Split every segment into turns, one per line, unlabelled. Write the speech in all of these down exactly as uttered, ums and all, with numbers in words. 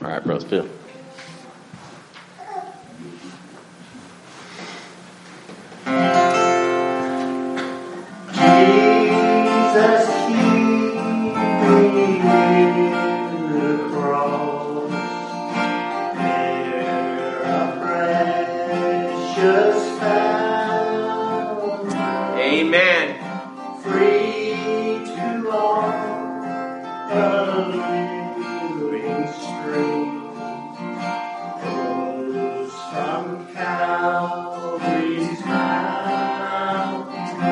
All right, Brother Phil.
Jesus, keep me in the cross, there a precious fountain.
Amen.
Free to all, a living stream flows from Calvary's mountain.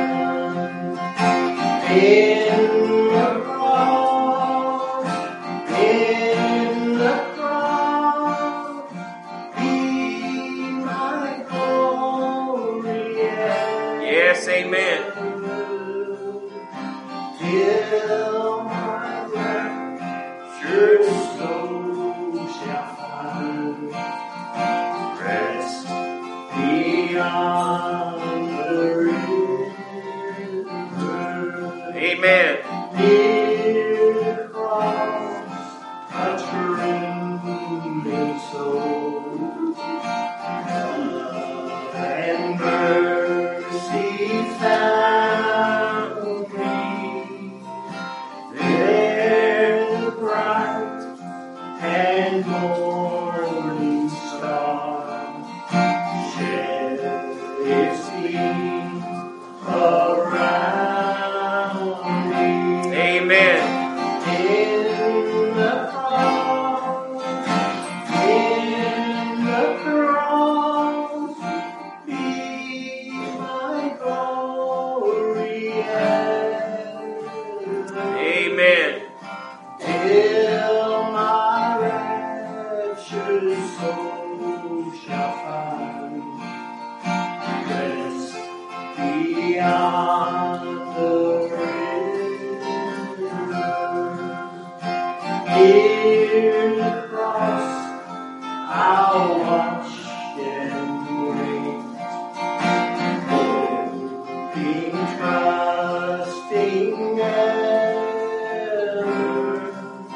In the cross, in the cross, be my glory.
Yes, amen.
Till my raptured soul shall find rest beyond the river.
Amen.
Near the cross, a trembling soul, love and mercy found me. There the bright and morning star shed its beam around me.
Amen.
In the cross, in the cross, be my glory ever.
Amen.
Till my raptured soul shall find rest beyond the river. Near the cross, I'll watch and wait, hoping, trusting ever,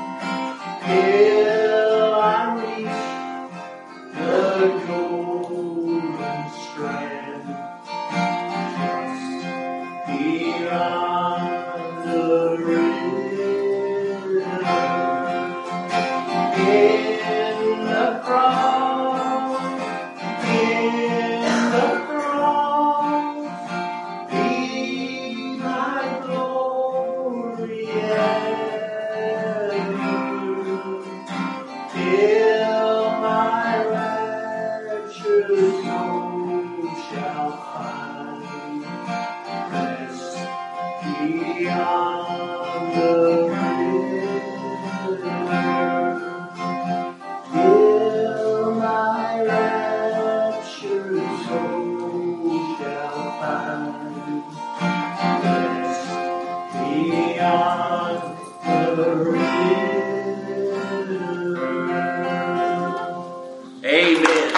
till I reach the golden strand, just beyond the river. In the cross, in the cross, be my glory ever. Till my raptured soul shall find rest beyond the river. Till my raptured soul shall find rest beyond the river.
Amen.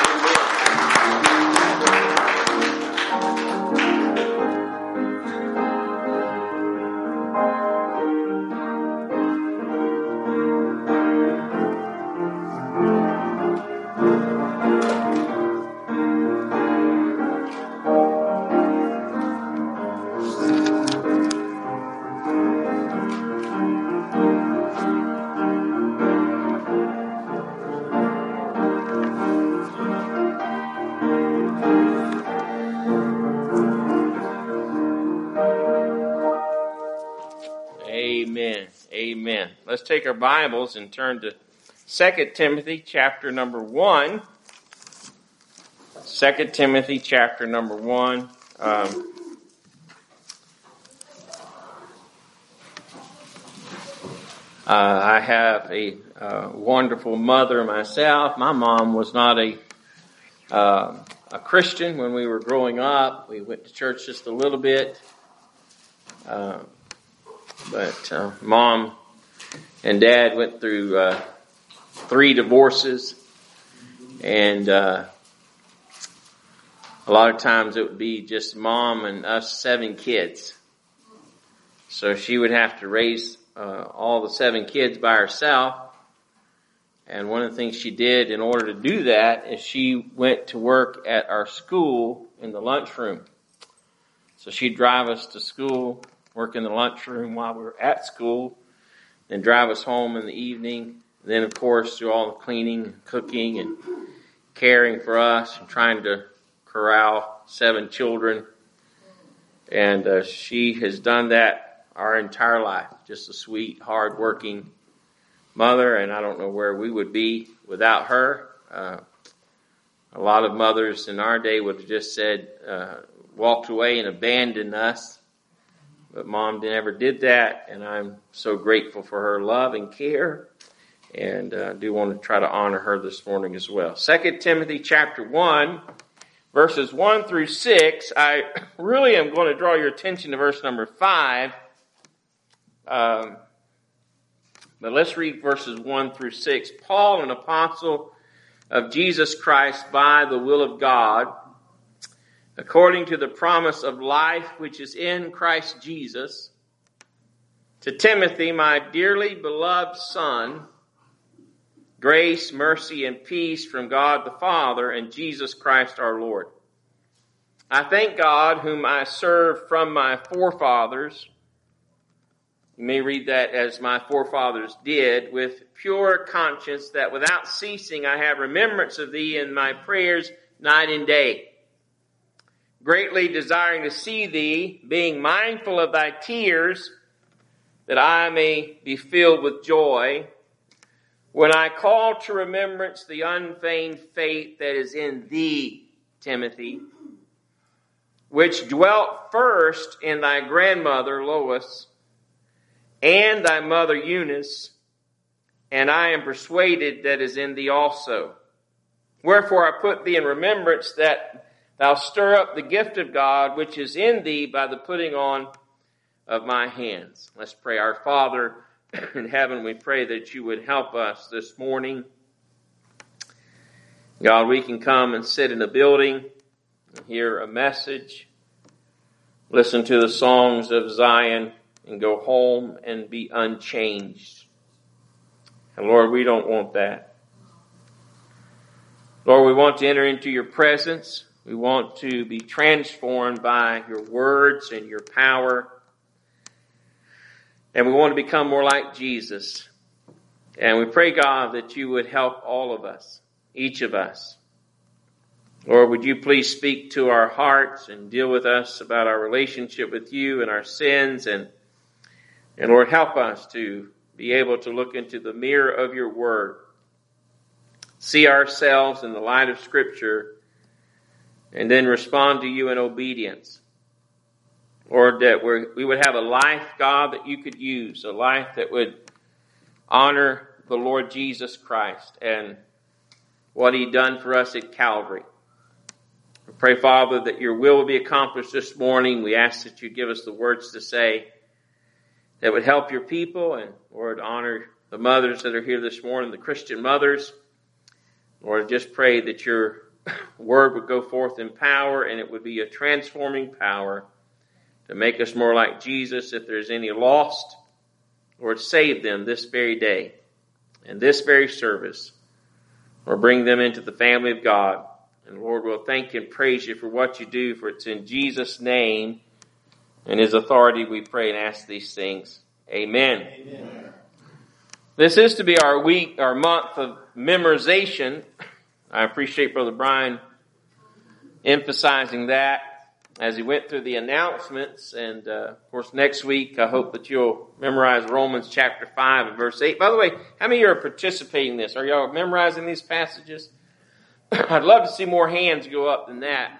Amen. Amen. Let's take our Bibles and turn to Second Timothy chapter number one. Second Timothy chapter number one. Um, uh, I have a uh, wonderful mother myself. My mom was not a uh, a Christian when we were growing up. We went to church just a little bit. Uh, But uh, Mom and Dad went through uh, three divorces, and uh, a lot of times it would be just Mom and us seven kids. So she would have to raise uh, all the seven kids by herself, And one of the things she did in order to do that is she went to work at our school in the lunchroom. So she'd drive us to school, work in the lunchroom while we were at school, then drive us home in the evening. Then, of course, do all the cleaning, cooking, and caring for us, and trying to corral seven children. And uh, she has done that our entire life. Just a sweet, hard-working mother, and I don't know where we would be without her. Uh, a lot of mothers in our day would have just said, uh, walked away and abandoned us. But Mom never did that, and I'm so grateful for her love and care. And I uh, do want to try to honor her this morning as well. Second Timothy chapter one, verses one through six. I really am going to draw your attention to verse number five. Um, but let's read verses one through six. Paul, an apostle of Jesus Christ by the will of God, according to the promise of life which is in Christ Jesus, to Timothy, my dearly beloved son, grace, mercy, and peace from God the Father and Jesus Christ our Lord. I thank God, whom I serve from my forefathers. You may read that as my forefathers did, with pure conscience, that without ceasing I have remembrance of thee in my prayers night and day, greatly desiring to see thee, being mindful of thy tears, that I may be filled with joy, when I call to remembrance the unfeigned faith that is in thee, Timothy, which dwelt first in thy grandmother Lois and thy mother Eunice, and I am persuaded that is in thee also. Wherefore I put thee in remembrance that thou stir up the gift of God which is in thee by the putting on of my hands. Let's pray. Our Father in heaven, we pray that you would help us this morning. God, we can come and sit in a building and hear a message, listen to the songs of Zion, and go home and be unchanged. And Lord, we don't want that. Lord, we want to enter into your presence. We want to be transformed by your words and your power. And we want to become more like Jesus. And we pray, God, that you would help all of us, each of us. Lord, would you please speak to our hearts and deal with us about our relationship with you and our sins. And, and Lord, help us to be able to look into the mirror of your word, see ourselves in the light of Scripture, and then respond to you in obedience. Lord, that we're, we would have a life, God, that you could use, a life that would honor the Lord Jesus Christ and what he done for us at Calvary. We pray, Father, that your will will be accomplished this morning. We ask that you give us the words to say that would help your people, and Lord, honor the mothers that are here this morning, the Christian mothers. Lord, just pray that your word would go forth in power, and it would be a transforming power to make us more like Jesus. If there's any lost, Lord, save them this very day and this very service, or bring them into the family of God. And Lord, we'll thank you and praise you for what you do, for it's in Jesus' name and his authority we pray and ask these things. Amen. Amen. This is to be our week, our month of memorization. I appreciate Brother Brian emphasizing that as he went through the announcements. And, uh, of course, next week, I hope that you'll memorize Romans chapter five and verse eight. By the way, how many of you are participating in this? Are y'all memorizing these passages? I'd love to see more hands go up than that.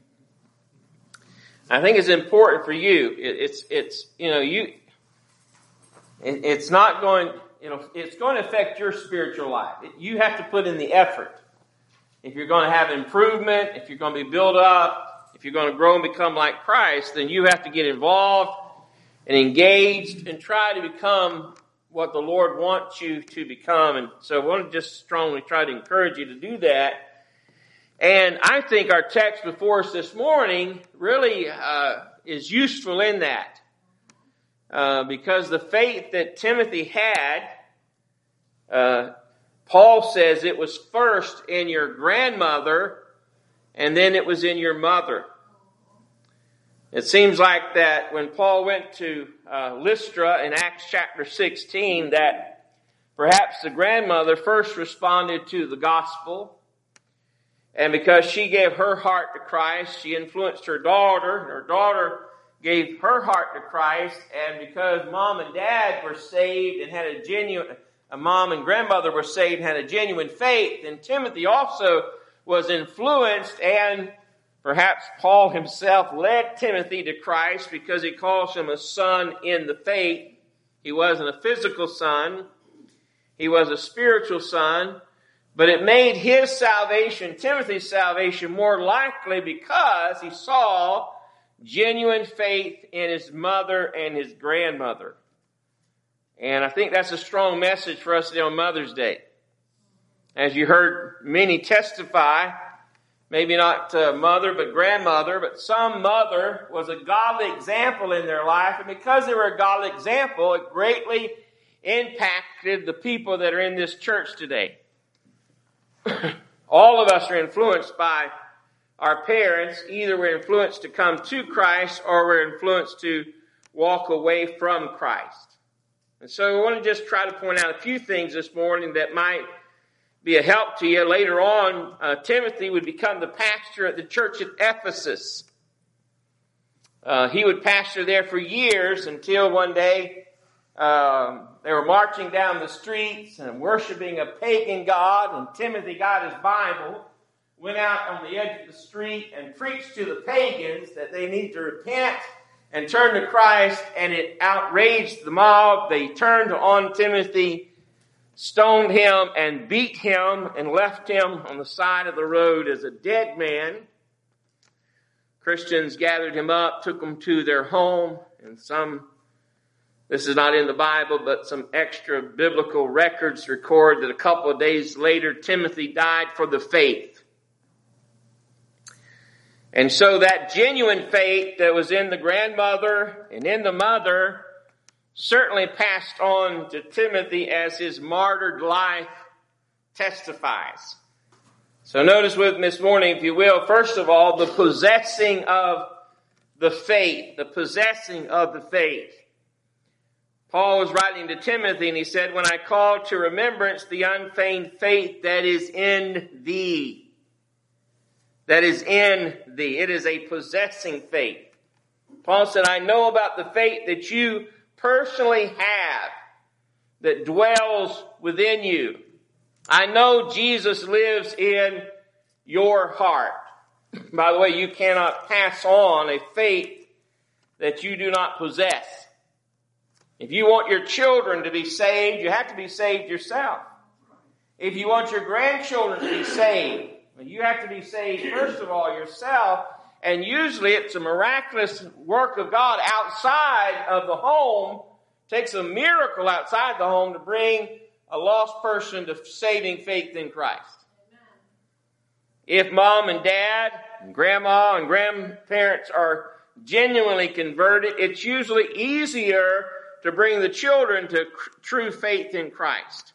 I think it's important for you. It, it's, it's, you know, you, it, it's not going, you know, it's going to affect your spiritual life. It, you have to put in the effort. If you're going to have improvement, if you're going to be built up, if you're going to grow and become like Christ, then you have to get involved and engaged and try to become what the Lord wants you to become. And so I want to just strongly try to encourage you to do that. And I think our text before us this morning really uh, is useful in that. Uh, because the faith that Timothy had, uh, Paul says it was first in your grandmother, and then it was in your mother. It seems like that when Paul went to uh, Lystra in Acts chapter sixteen, that perhaps the grandmother first responded to the gospel. And because she gave her heart to Christ, she influenced her daughter. And her daughter gave her heart to Christ. And because mom and dad were saved and had a genuine, a mom and grandmother were saved and had a genuine faith, then Timothy also was influenced, and perhaps Paul himself led Timothy to Christ because he calls him a son in the faith. He wasn't a physical son. He was a spiritual son. But it made his salvation, Timothy's salvation, more likely because he saw genuine faith in his mother and his grandmother. And I think that's a strong message for us today on Mother's Day. As you heard many testify, maybe not uh, mother but grandmother, but some mother was a godly example in their life. And because they were a godly example, it greatly impacted the people that are in this church today. All of us are influenced by our parents. Either we're influenced to come to Christ or we're influenced to walk away from Christ. And so I want to just try to point out a few things this morning that might be a help to you. Later on, uh, Timothy would become the pastor at the church at Ephesus. Uh, he would pastor there for years until one day um, they were marching down the streets and worshiping a pagan god, and Timothy got his Bible, went out on the edge of the street and preached to the pagans that they need to repent and turn to Christ, and it outraged the mob. They turned on Timothy, stoned him and beat him and left him on the side of the road as a dead man. Christians gathered him up, took him to their home, and some, this is not in the Bible, but some extra biblical records record that a couple of days later Timothy died for the faith. And so that genuine faith that was in the grandmother and in the mother certainly passed on to Timothy as his martyred life testifies. So notice with me this morning, if you will, first of all, the possessing of the faith, the possessing of the faith. Paul was writing to Timothy and he said, when I call to remembrance the unfeigned faith that is in thee. That is in thee. It is a possessing faith. Paul said, I know about the faith that you personally have that dwells within you. I know Jesus lives in your heart. By the way, you cannot pass on a faith that you do not possess. If you want your children to be saved, you have to be saved yourself. If you want your grandchildren to be saved, you have to be saved, first of all, yourself. And usually it's a miraculous work of God outside of the home. It takes a miracle outside the home to bring a lost person to saving faith in Christ. Amen. If mom and dad, and grandma and grandparents are genuinely converted, it's usually easier to bring the children to true faith in Christ.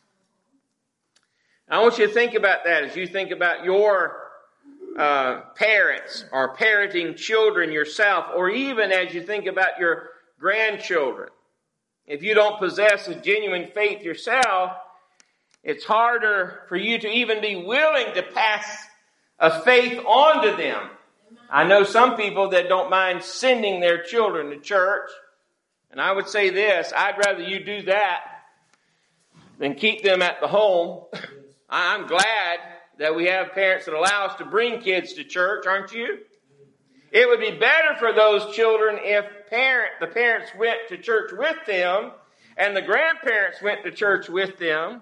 I want you to think about that as you think about your uh, parents or parenting children yourself, or even as you think about your grandchildren. If you don't possess a genuine faith yourself, it's harder for you to even be willing to pass a faith on to them. I know some people that don't mind sending their children to church, and I would say this, I'd rather you do that than keep them at the home. I'm glad that we have parents that allow us to bring kids to church, aren't you? It would be better for those children if parent, the parents went to church with them and the grandparents went to church with them.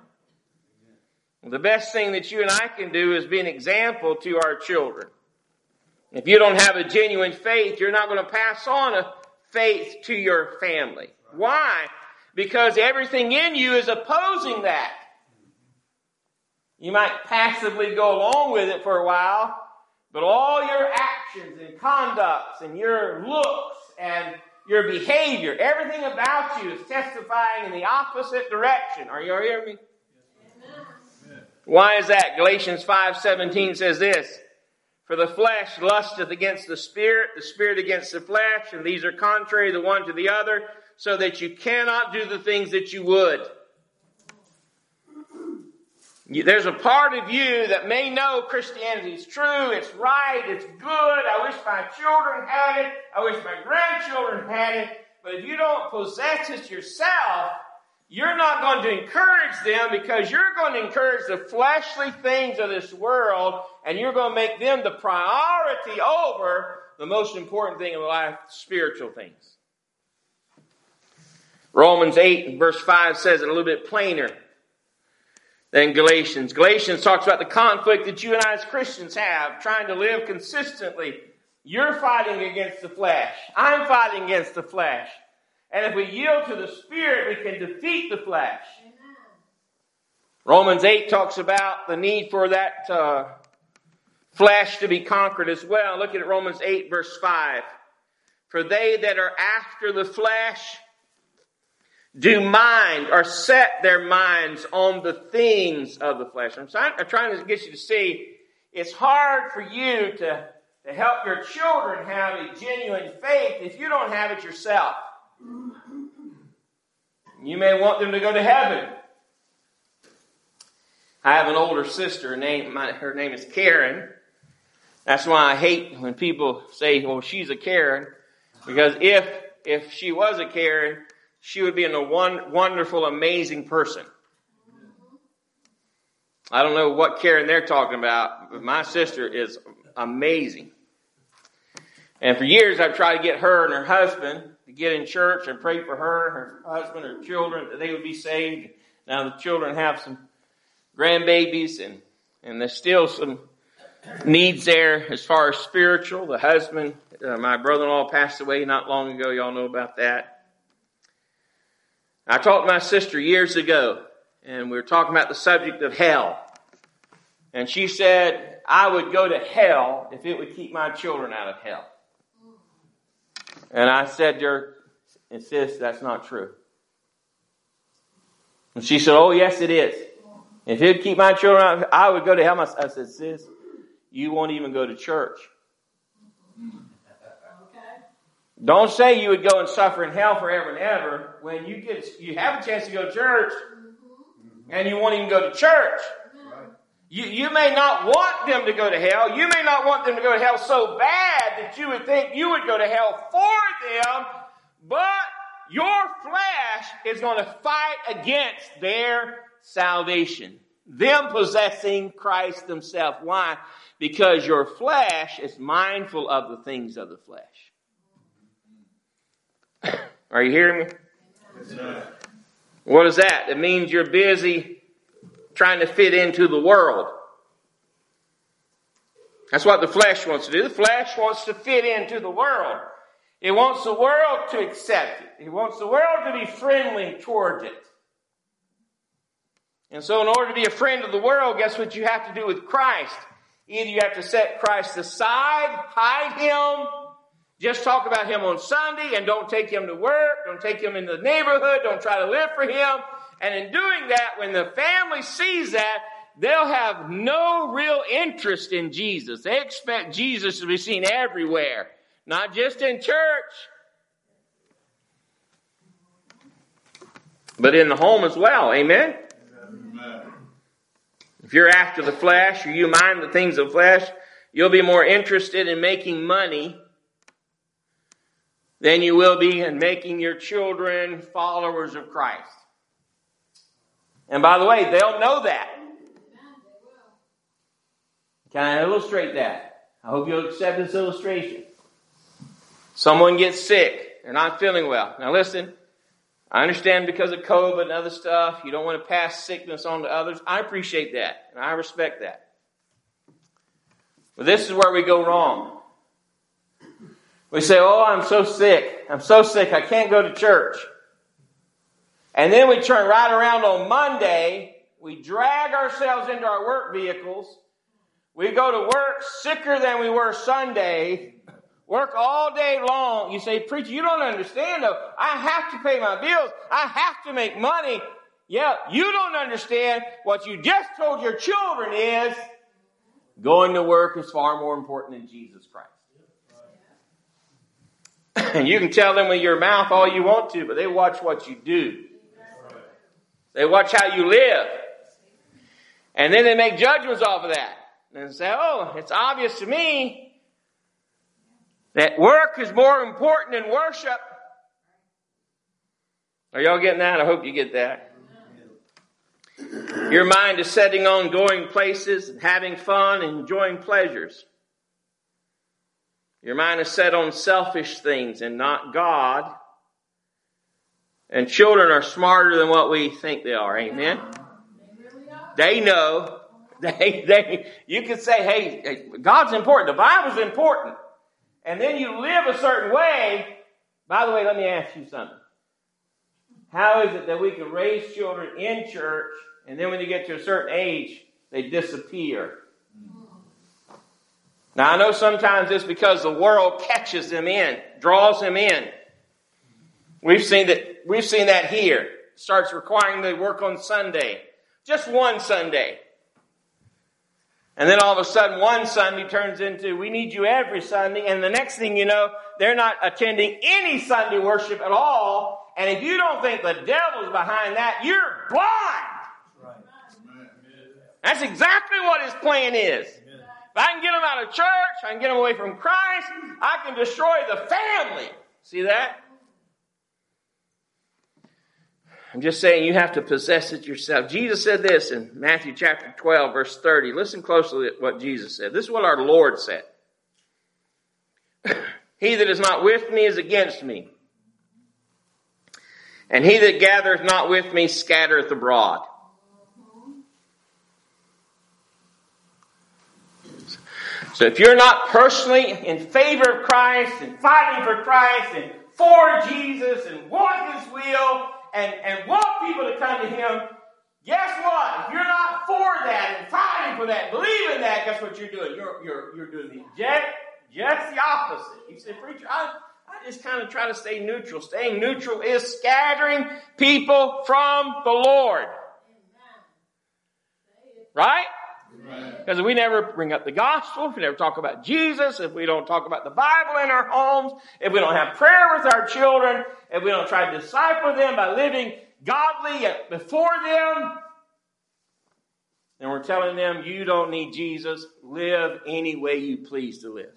The best thing that you and I can do is be an example to our children. If you don't have a genuine faith, you're not going to pass on a faith to your family. Why? Because everything in you is opposing that. You might passively go along with it for a while, but all your actions and conducts and your looks and your behavior, everything about you is testifying in the opposite direction. Are you hearing me? Amen. Why is that? Galatians five seventeen says this, for the flesh lusteth against the spirit, the spirit against the flesh, and these are contrary the one to the other, so that you cannot do the things that you would. There's a part of you that may know Christianity is true, it's right, it's good, I wish my children had it, I wish my grandchildren had it, but if you don't possess it yourself, you're not going to encourage them because you're going to encourage the fleshly things of this world, and you're going to make them the priority over the most important thing in life, spiritual things. Romans eight verse five says it a little bit plainer than Galatians. Galatians talks about the conflict that you and I as Christians have, trying to live consistently. You're fighting against the flesh. I'm fighting against the flesh. And if we yield to the Spirit, we can defeat the flesh. Amen. Romans eight talks about the need for that uh, flesh to be conquered as well. Look at Romans eight verse five. For they that are after the flesh do mind or set their minds on the things of the flesh. I'm trying, I'm trying to get you to see it's hard for you to, to help your children have a genuine faith if you don't have it yourself. You may want them to go to heaven. I have an older sister. Her name, my, her name is Karen. That's why I hate when people say, well, she's a Karen. Because if if she was a Karen, she would be a one, wonderful, amazing person. I don't know what Karen they're talking about, but my sister is amazing. And for years I've tried to get her and her husband to get in church and pray for her, her husband, her children, that they would be saved. Now the children have some grandbabies, and, and there's still some needs there as far as spiritual. The husband, uh, my brother-in-law passed away not long ago. Y'all know about that. I talked to my sister years ago, and we were talking about the subject of hell. And she said, I would go to hell if it would keep my children out of hell. And I said to her, sis, that's not true. And she said, oh, yes, it is. If it would keep my children out, I would go to hell. I said, sis, you won't even go to church. Don't say you would go and suffer in hell forever and ever when you get you have a chance to go to church and you won't even go to church. You, you may not want them to go to hell. You may not want them to go to hell so bad that you would think you would go to hell for them, but your flesh is going to fight against their salvation. Them possessing Christ themselves. Why? Because your flesh is mindful of the things of the flesh. Are you hearing me? Yes, what is that? It means you're busy trying to fit into the world. That's what the flesh wants to do. The flesh wants to fit into the world. It wants the world to accept it. It wants the world to be friendly towards it. And so in order to be a friend of the world, guess what you have to do with Christ? Either you have to set Christ aside, hide Him, just talk about Him on Sunday, and don't take Him to work, don't take Him into the neighborhood, don't try to live for Him. And in doing that, when the family sees that, they'll have no real interest in Jesus. They expect Jesus to be seen everywhere, not just in church, but in the home as well. Amen? Amen. If you're after the flesh, or you mind the things of flesh, you'll be more interested in making money than you will be in making your children followers of Christ. And by the way, they'll know that. Can I illustrate that? I hope you'll accept this illustration. Someone gets sick. They're not feeling well. Now listen, I understand because of COVID and other stuff, you don't want to pass sickness on to others. I appreciate that, and I respect that. But this is where we go wrong. We say, oh, I'm so sick. I'm so sick, I can't go to church. And then we turn right around on Monday. We drag ourselves into our work vehicles. We go to work sicker than we were Sunday. Work all day long. You say, preacher, you don't understand though. I have to pay my bills. I have to make money. Yeah, you don't understand what you just told your children is going to work is far more important than Jesus Christ. And you can tell them with your mouth all you want to, but they watch what you do. They watch how you live. And then they make judgments off of that. And say, oh, it's obvious to me that work is more important than worship. Are y'all getting that? I hope you get that. Your mind is setting on going places and having fun and enjoying pleasures. Your mind is set on selfish things and not God. And children are smarter than what we think they are. Amen? They know. They, they, you can say, hey, God's important. The Bible's important. And then you live a certain way. By the way, let me ask you something. How is it that we can raise children in church, and then when you get to a certain age, they disappear? Now, I know sometimes it's because the world catches them in, draws them in. We've seen that, we've seen that here. Starts requiring they work on Sunday. Just one Sunday. And then all of a sudden, one Sunday turns into, we need you every Sunday. And the next thing you know, they're not attending any Sunday worship at all. And if you don't think the devil's behind that, you're blind. Right. That's exactly what his plan is. Amen. If I can get them out of church, I can get them away from Christ, I can destroy the family. See that? I'm just saying you have to possess it yourself. Jesus said this in Matthew chapter twelve, verse thirty. Listen closely to what Jesus said. This is what our Lord said. He that is not with me is against me. And he that gathereth not with me scattereth abroad. So if you're not personally in favor of Christ and fighting for Christ and for Jesus and want His will and, and want people to come to Him, guess what? If you're not for that and fighting for that, believing that, guess what you're doing? You're, you're, you're doing the just, just the opposite. You say, preacher, I... I just kind of try to stay neutral. Staying neutral is scattering people from the Lord. Right? Because we never bring up the gospel, if we never talk about Jesus, if we don't talk about the Bible in our homes, if we don't have prayer with our children, if we don't try to disciple them by living godly before them, then we're telling them, you don't need Jesus. Live any way you please to live.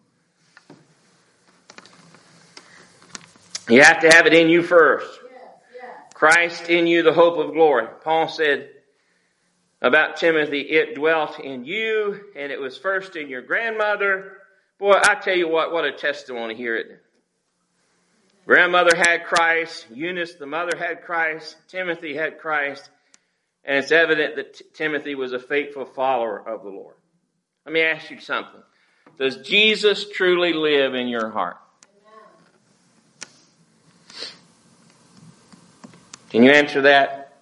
You have to have it in you first. Yes, yes. Christ in you, the hope of glory. Paul said about Timothy, it dwelt in you, and it was first in your grandmother. Boy, I tell you what, what a testimony here. It. Grandmother had Christ. Eunice, the mother, had Christ. Timothy had Christ. And it's evident that T- Timothy was a faithful follower of the Lord. Let me ask you something. Does Jesus truly live in your heart? Can you answer that?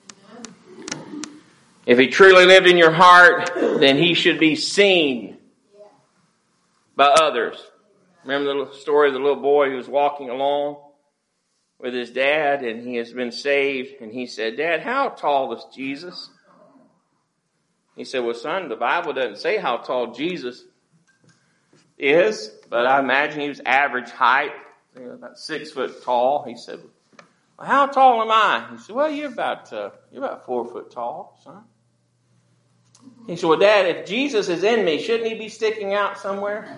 If He truly lived in your heart, then He should be seen by others. Remember the little story of the little boy who was walking along with his dad, and he has been saved, and he said, Dad, how tall is Jesus? He said, well, son, the Bible doesn't say how tall Jesus is, but I imagine he was average height, you know, about six foot tall. He said, well, how tall am I? He said, well, you're about uh, you're about four foot tall, son. He said, well, Dad, if Jesus is in me, shouldn't He be sticking out somewhere?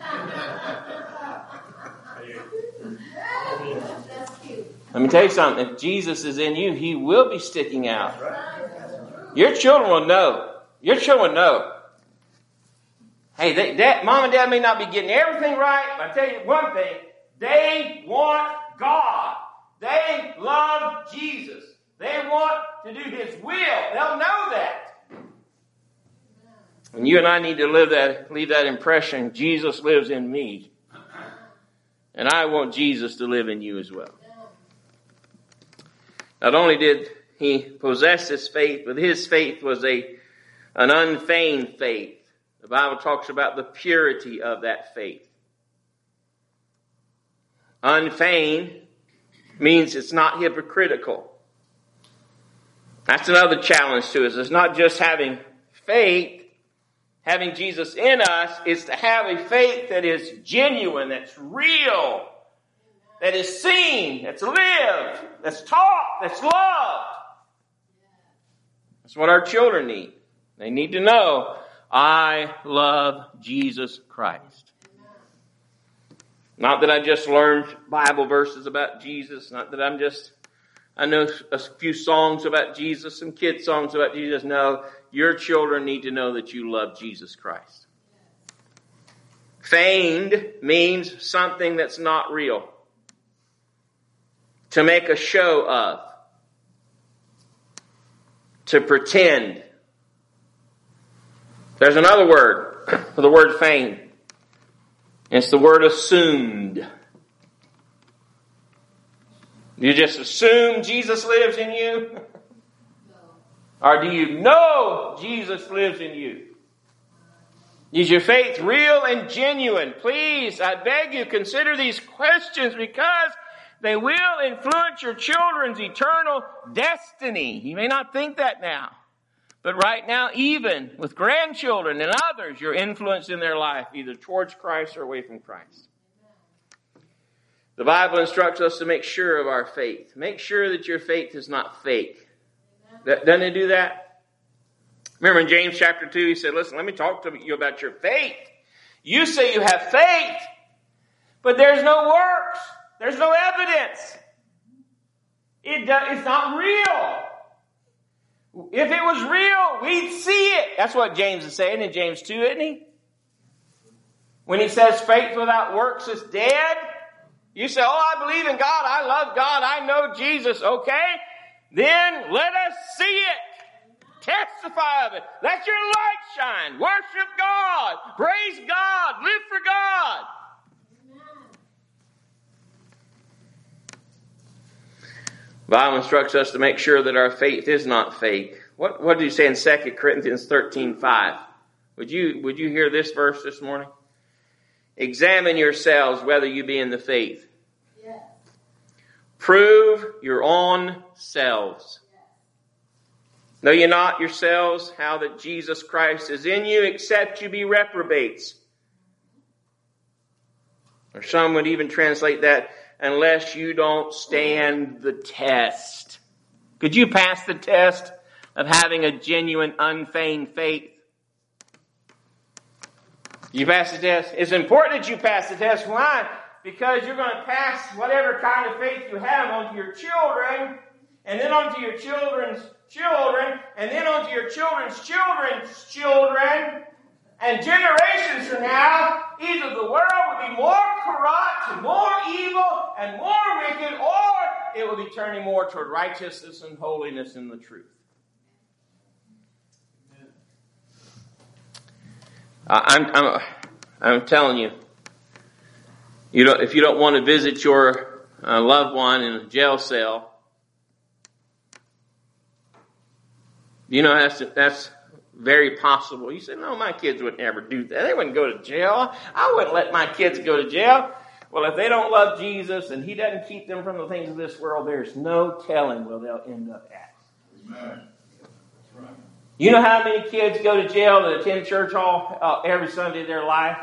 Let me tell you something. If Jesus is in you, He will be sticking out. Your children will know. Your children will know. Hey, they, dad, Mom and Dad may not be getting everything right, but I tell you one thing. They want God. They love Jesus. They want to do His will. They'll know that. And you and I need to live that, leave that impression. Jesus lives in me. And I want Jesus to live in you as well. Not only did he possess his faith, but his faith was a an unfeigned faith. The Bible talks about the purity of that faith. Unfeigned means it's not hypocritical. That's another challenge to us. It's not just having faith, having Jesus in us. It's to have a faith that is genuine, that's real, that is seen, that's lived, that's taught, that's loved. That's what our children need. They need to know, I love Jesus Christ. Not that I just learned Bible verses about Jesus. Not that I'm just, I know a few songs about Jesus, some kid songs about Jesus. No, your children need to know that you love Jesus Christ. Feigned means something that's not real. To make a show of. To pretend. There's another word for the word feigned. It's the word assumed. You just assume Jesus lives in you? No. Or do you know Jesus lives in you? Is your faith real and genuine? Please, I beg you, consider these questions because they will influence your children's eternal destiny. You may not think that now. But right now, even with grandchildren and others, you're influenced in their life, either towards Christ or away from Christ. The Bible instructs us to make sure of our faith. Make sure that your faith is not fake. Doesn't it do that? Remember in James chapter two, he said, listen, let me talk to you about your faith. You say you have faith, but there's no works. There's no evidence. It do, it's not real. If it was real, we'd see it. That's what James is saying in James two, isn't he? When he says faith without works is dead. You say, oh, I believe in God. I love God. I know Jesus. Okay. Then let us see it. Testify of it. Let your light shine. Worship God. Praise God. Live for God. The Bible instructs us to make sure that our faith is not fake. What, what did he say in Second Corinthians thirteen five? Would you, would you hear this verse this morning? Examine yourselves whether you be in the faith. Yes. Prove your own selves. Yes. Know ye not yourselves how that Jesus Christ is in you, except you be reprobates. Or some would even translate that, unless you don't stand the test. Could you pass the test of having a genuine, unfeigned faith? You pass the test. It's important that you pass the test. Why? Because you're going to pass whatever kind of faith you have onto your children, and then onto your children's children, and then onto your children's children's children. And generations from now, either the world will be more corrupt and more evil and more wicked, or it will be turning more toward righteousness and holiness in the truth. Uh, I'm, I'm, I'm telling you, you don't, if you don't want to visit your uh, loved one in a jail cell, you know that's that's. Very possible. You say, no, my kids would never do that. They wouldn't go to jail. I wouldn't let my kids go to jail. Well, if they don't love Jesus and he doesn't keep them from the things of this world, there's no telling where they'll end up at. Amen. That's right. You know how many kids go to jail that attend church hall uh, every Sunday of their life?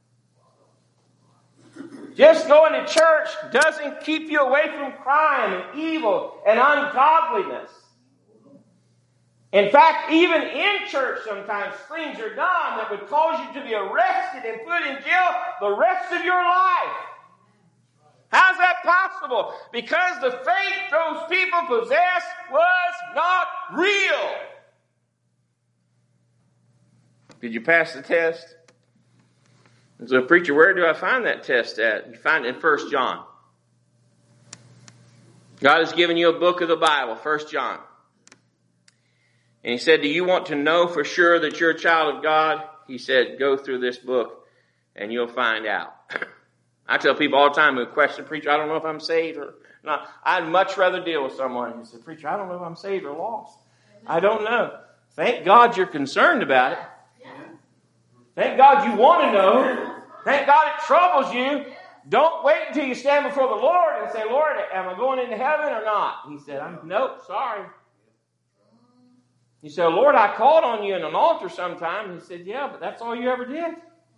Just going to church doesn't keep you away from crime and evil and ungodliness. In fact, even in church sometimes things are done that would cause you to be arrested and put in jail the rest of your life. How's that possible? Because the faith those people possessed was not real. Did you pass the test? So, preacher, where do I find that test at? You find it in First John. God has given you a book of the Bible, First John. And he said, do you want to know for sure that you're a child of God? He said, go through this book and you'll find out. I tell people all the time who question, preacher, I don't know if I'm saved or not. I'd much rather deal with someone who said, preacher, I don't know if I'm saved or lost. I don't know. Thank God you're concerned about it. Thank God you want to know. Thank God it troubles you. Don't wait until you stand before the Lord and say, Lord, am I going into heaven or not? He said, I'm, nope, sorry. You say, Lord, I called on you in an altar sometime. And he said, yeah, but that's all you ever did.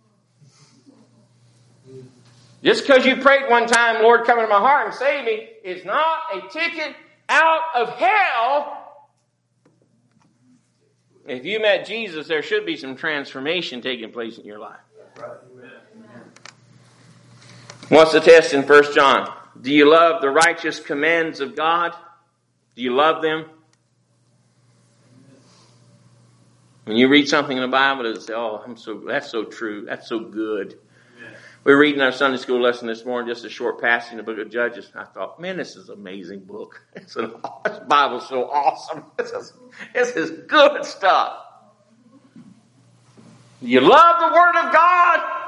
Just because you prayed one time, Lord, come into my heart and save me, is not a ticket out of hell. If you met Jesus, there should be some transformation taking place in your life. What's the test in First John? Do you love the righteous commands of God? Do you love them? When you read something in the Bible, it'll say, oh, I'm so, that's so true. That's so good. We were reading our Sunday school lesson this morning, just a short passage in the book of Judges. I thought, man, this is an amazing book. It's an, this Bible's so awesome. This is, this is good stuff. You love the Word of God.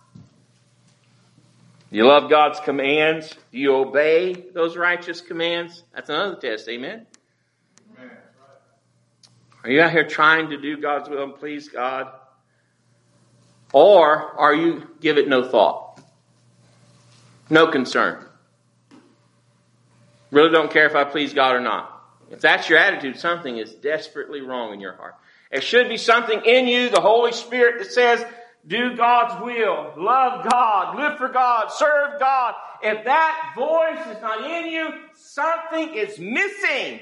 You love God's commands. Do you obey those righteous commands? That's another test, amen? Amen. Are you out here trying to do God's will and please God? Or are you give it no thought? No concern. Really don't care if I please God or not. If that's your attitude, something is desperately wrong in your heart. There should be something in you, the Holy Spirit, that says, do God's will, love God, live for God, serve God. If that voice is not in you, something is missing.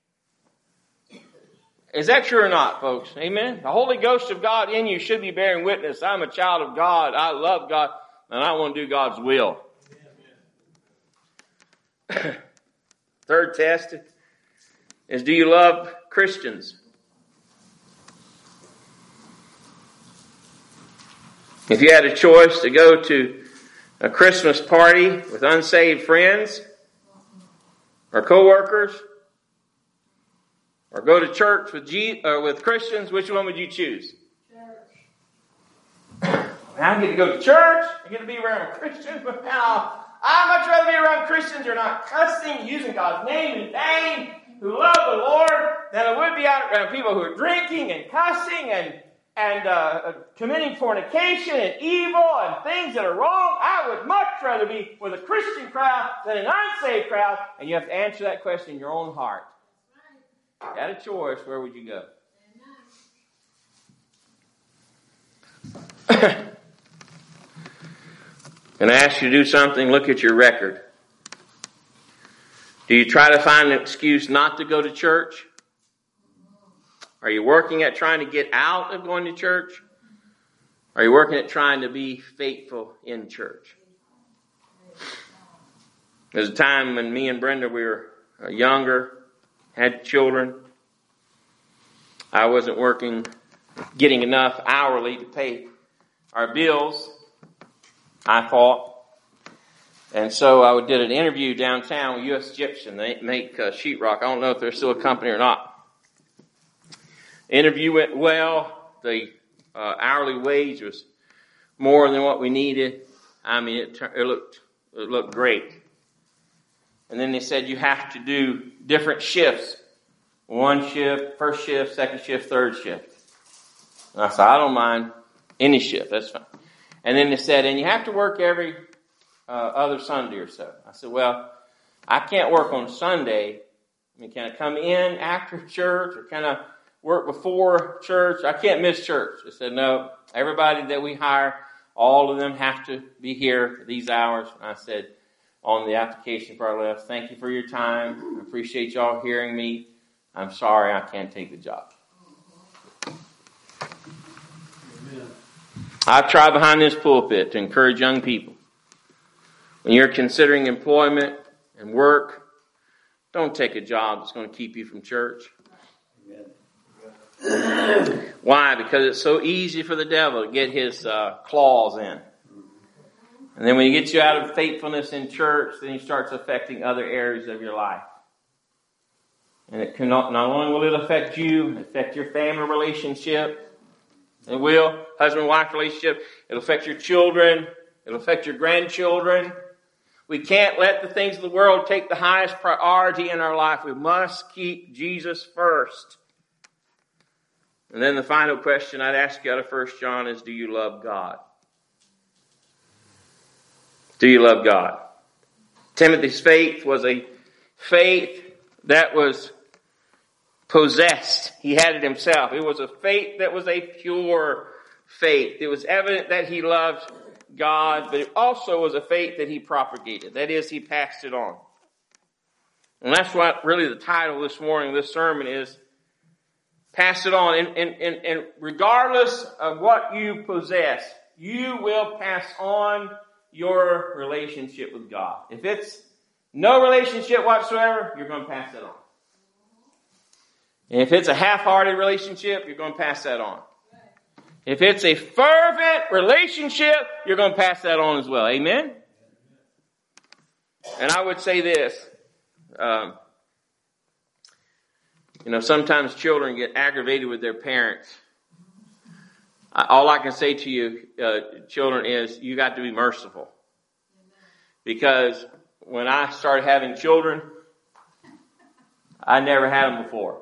Is that true or not, folks? Amen? The Holy Ghost of God in you should be bearing witness. I'm a child of God. I love God. And I want to do God's will. Third test is, do you love Christians? If you had a choice to go to a Christmas party with unsaved friends or co-workers, or go to church with G, or with Christians, which one would you choose? Church. I get to go to church. I get to be around Christians. But now, I'd much rather be around Christians who are not cussing, using God's name in vain, who love the Lord, than I would be out around people who are drinking and cussing and and uh, committing fornication and evil and things that are wrong. I would much rather be with a Christian crowd than an unsaved crowd. And you have to answer that question in your own heart. If you had a choice, where would you go? And I ask you to do something, look at your record. Do you try to find an excuse not to go to church? Are you working at trying to get out of going to church? Are you working at trying to be faithful in church? There's a time when me and Brenda, we were younger, had children. I wasn't working, getting enough hourly to pay our bills, I thought. And so I did an interview downtown with U S Gypsum. They make uh, sheetrock. I don't know if they're still a company or not. The interview went well. The uh, hourly wage was more than what we needed. I mean, it, it looked it looked great. And then they said you have to do different shifts. One shift, first shift, second shift, third shift. And I said, I don't mind any shift. That's fine. And then they said, and you have to work every uh, other Sunday or so. I said, well, I can't work on Sunday. I mean, can I come in after church or can I work before church? I can't miss church. They said, no, everybody that we hire, all of them have to be here for these hours. And I said on the application part left, thank you for your time. I appreciate y'all hearing me. I'm sorry I can't take the job. Amen. I try behind this pulpit to encourage young people. When you're considering employment and work, don't take a job that's going to keep you from church. Amen. Why? Because it's so easy for the devil to get his uh, claws in. And then when he gets you out of faithfulness in church, then he starts affecting other areas of your life. And it can not, not only will it affect you, it affect your family relationship. It will. Husband-wife relationship. It'll affect your children. It'll affect your grandchildren. We can't let the things of the world take the highest priority in our life. We must keep Jesus first. And then the final question I'd ask you out of First John is, do you love God? Do you love God? Timothy's faith was a faith that was possessed. He had it himself. It was a faith that was a pure faith. It was evident that he loved God, but it also was a faith that he propagated. That is, he passed it on. And that's what really the title this morning, this sermon is, pass it on. And, and, and, and regardless of what you possess, you will pass on your relationship with God. If it's no relationship whatsoever, you're going to pass that on. And if it's a half-hearted relationship, you're going to pass that on. If it's a fervent relationship, you're going to pass that on as well. Amen? And I would say this. Um, you know, sometimes children get aggravated with their parents. I, all I can say to you, uh, children, is you got to be merciful. Because when I started having children, I never had them before.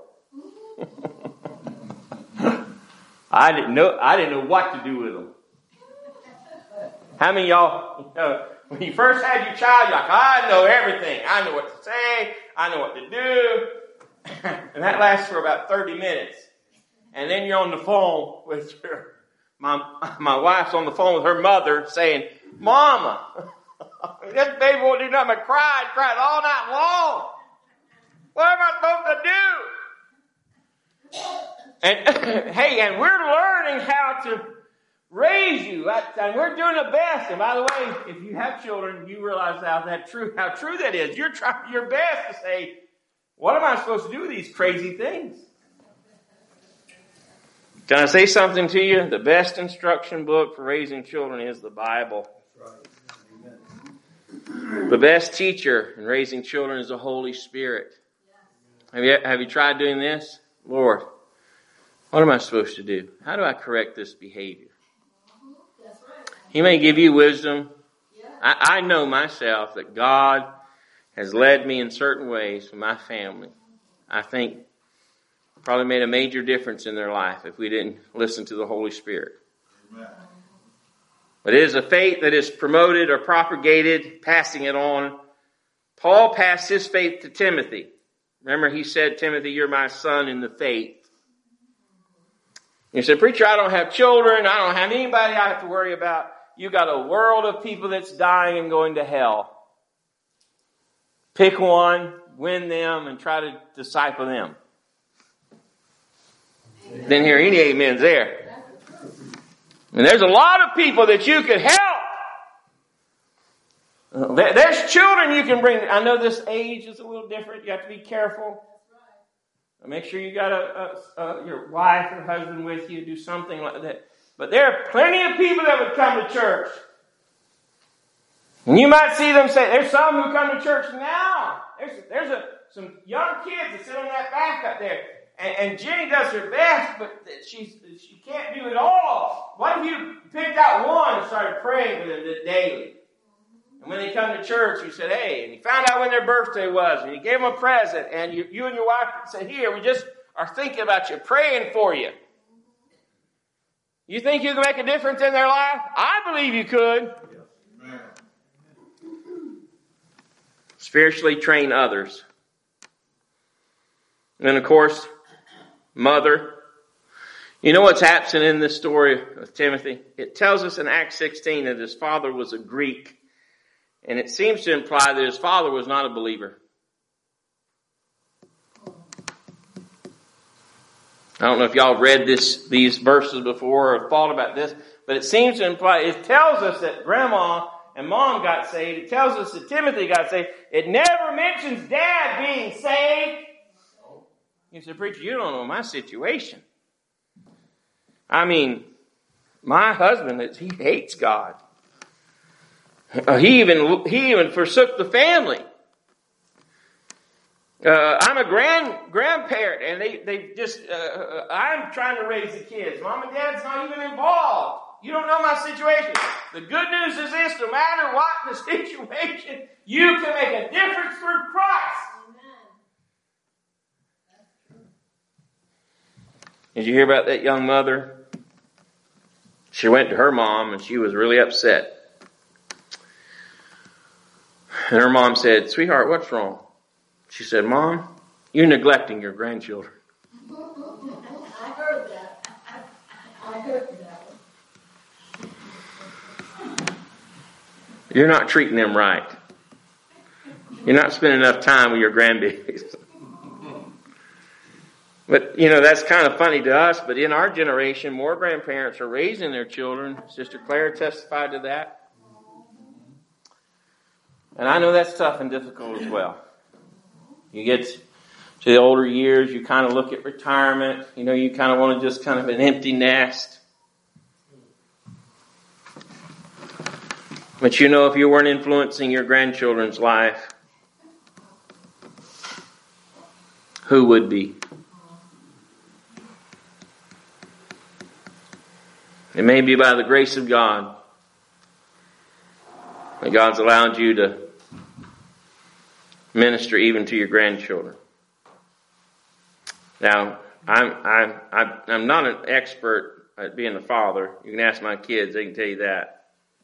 I didn't know. I didn't know what to do with them. How many of y'all, you know, when you first had your child, you're like, I know everything. I know what to say. I know what to do. And that lasts for about thirty minutes. And then you're on the phone with your, my, my wife's on the phone with her mother saying, Mama, this baby won't do nothing but cry and cry all night long. What am I supposed to do? And hey, and we're learning how to raise you, and we're doing the best. And by the way, if you have children, you realize how that true, how true that is. You're trying your best to say, "What am I supposed to do with these crazy things?" Can I say something to you? The best instruction book for raising children is the Bible. The best teacher in raising children is the Holy Spirit. Have you have you tried doing this, Lord? What am I supposed to do? How do I correct this behavior? That's right. He may give you wisdom. Yeah. I, I know myself that God has led me in certain ways for my family. I think probably made a major difference in their life if we didn't listen to the Holy Spirit. Amen. But it is a faith that is promoted or propagated, passing it on. Paul passed his faith to Timothy. Remember, he said, Timothy, you're my son in the faith. You said, preacher, I don't have children. I don't have anybody I have to worry about. You got a world of people that's dying and going to hell. Pick one, win them, and try to disciple them. Amen. Didn't hear any amens there. And there's a lot of people that you could help. There's children you can bring. I know this age is a little different. You have to be careful. Make sure you got a, a, a, your wife or husband with you. Do something like that. But there are plenty of people that would come to church. And you might see them say, there's some who come to church now. There's, there's a, some young kids that sit on that back up there. And, and Jenny does her best, but she's, she can't do it all. What if you picked out one and started praying with them daily? And when they come to church, you said, hey, and you found out when their birthday was, and you gave them a present, and you, you and your wife said, here, we just are thinking about you, praying for you. You think you can make a difference in their life? I believe you could. Amen. Spiritually train others. And then, of course, mother. You know what's absent in this story of Timothy? It tells us in Acts sixteen that his father was a Greek. And it seems to imply that his father was not a believer. I don't know if y'all read this, these verses before or thought about this, but it seems to imply, it tells us that grandma and mom got saved. It tells us that Timothy got saved. It never mentions dad being saved. You said, preacher, you don't know my situation. I mean, my husband, he hates God. Uh, he even he even forsook the family. Uh, I'm a grand grandparent, and they they just uh, I'm trying to raise the kids. Mom and Dad's not even involved. You don't know my situation. The good news is this: no matter what the situation, you can make a difference through Christ. Amen. Did you hear about that young mother? She went to her mom, and she was really upset. And her mom said, sweetheart, what's wrong? She said, Mom, you're neglecting your grandchildren.
I heard that. I heard that.
You're not treating them right. You're not spending enough time with your grandbabies. But, you know, that's kind of funny to us, but in our generation, more grandparents are raising their children. Sister Claire testified to that. And I know that's tough and difficult as well. You get to the older years, you kind of look at retirement. You know, you kind of want to just kind of an empty nest. But you know, if you weren't influencing your grandchildren's life, who would be? It may be by the grace of God that God's allowed you to minister even to your grandchildren. Now, I'm I'm I'm I'm not an expert at being a father. You can ask my kids; they can tell you that.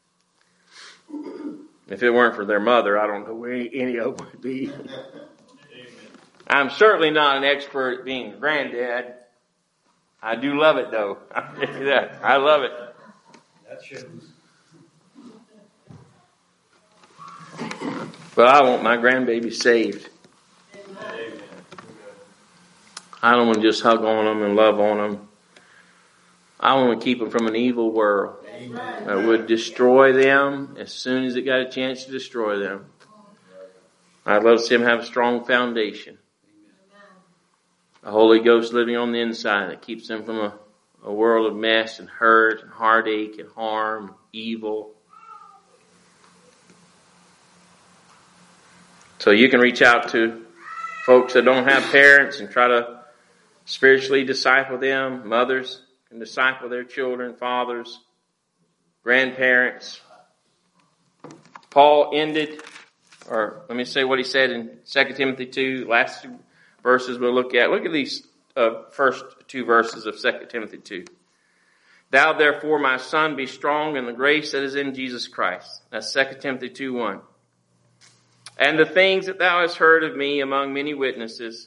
If it weren't for their mother, I don't know where any of them would be. I'm certainly not an expert at being a granddad. I do love it, though. I'll tell you that. I love it.
That shows.
But I want my grandbaby saved. I don't want to just hug on them and love on them. I want to keep them from an evil world that would destroy them as soon as it got a chance to destroy them. I'd love to see them have a strong foundation. The Holy Ghost living on the inside that keeps them from a, a world of mess and hurt and heartache and harm, evil. So you can reach out to folks that don't have parents and try to spiritually disciple them. Mothers can disciple their children, fathers, grandparents. Paul ended, or let me say what he said in Second Timothy two, last two verses we'll look at. Look at these uh, first two verses of Second Timothy two. Thou therefore, my son, be strong in the grace that is in Jesus Christ. That's Second Timothy two one. And the things that thou hast heard of me among many witnesses,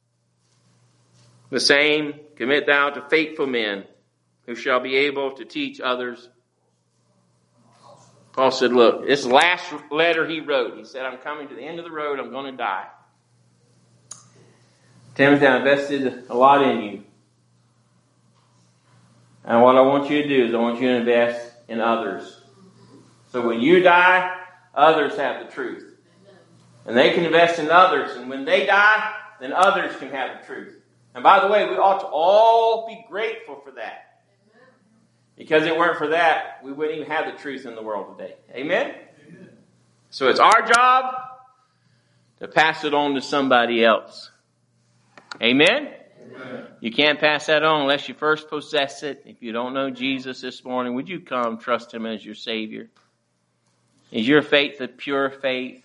the same commit thou to faithful men who shall be able to teach others. Paul said, look, this last letter he wrote, he said, I'm coming to the end of the road, I'm going to die. Timothy, I invested a lot in you. And what I want you to do is I want you to invest in others. So when you die, others have the truth. And they can invest in others. And when they die, then others can have the truth. And by the way, we ought to all be grateful for that. Because if it weren't for that, we wouldn't even have the truth in the world today. Amen? Amen. So it's our job to pass it on to somebody else. Amen? Amen? You can't pass that on unless you first possess it. If you don't know Jesus this morning, would you come trust Him as your Savior? Is your faith a pure faith?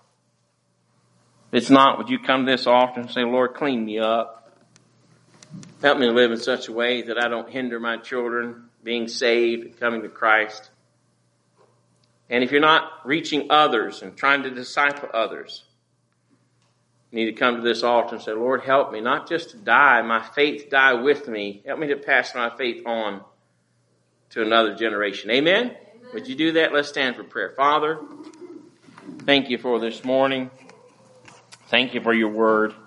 If it's not, would you come to this altar and say, Lord, clean me up. Help me to live in such a way that I don't hinder my children being saved and coming to Christ. And if you're not reaching others and trying to disciple others, you need to come to this altar and say, Lord, help me not just to die, my faith die with me. Help me to pass my faith on to another generation. Amen? Amen. Would you do that? Let's stand for prayer. Father, thank you for this morning. Thank you for your word.